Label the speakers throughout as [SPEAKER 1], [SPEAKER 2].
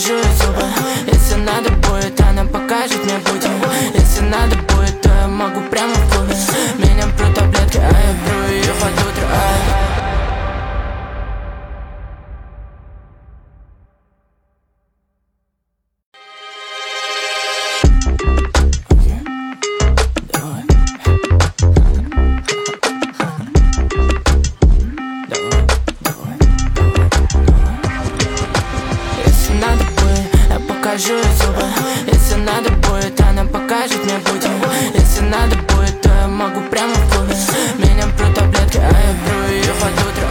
[SPEAKER 1] покажу ей зубы. Если надо будет, она покажет мне путь. Если надо будет, то я могу прямо в клубе. Меня прут таблетки, а я беру ее под утро. Если надо будет, я покажу ей зубы. Если надо будет, она покажет мне путь. Если надо будет, то я могу прямо в клубе. Меня прут таблетки, а я беру ее под утро.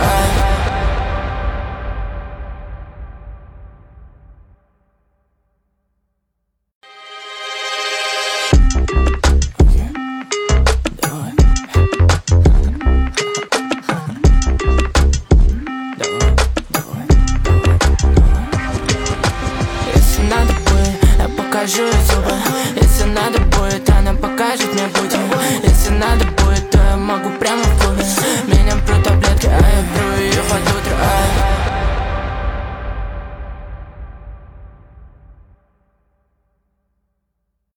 [SPEAKER 1] Если надо будет, я покажу ей зубы. Если надо будет, она покажет мне путь. Если надо будет, то я могу прямо в клубе.